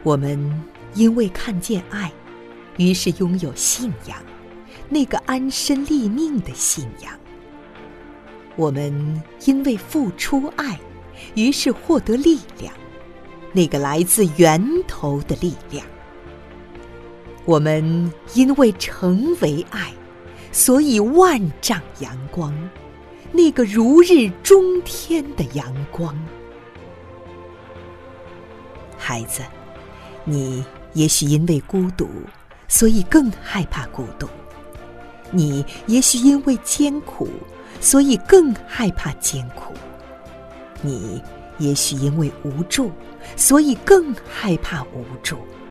我们因为看见爱，于是拥有信仰，那个安身立命的信仰。我们因为付出爱，于是获得力量，那个来自源头的力量。我们因为成为爱，所以万丈阳光，那个如日中天的阳光。孩子，你也许因为孤独，所以更害怕孤独；你也许因为艰苦，所以更害怕艰苦；你也许因为无助，所以更害怕无助。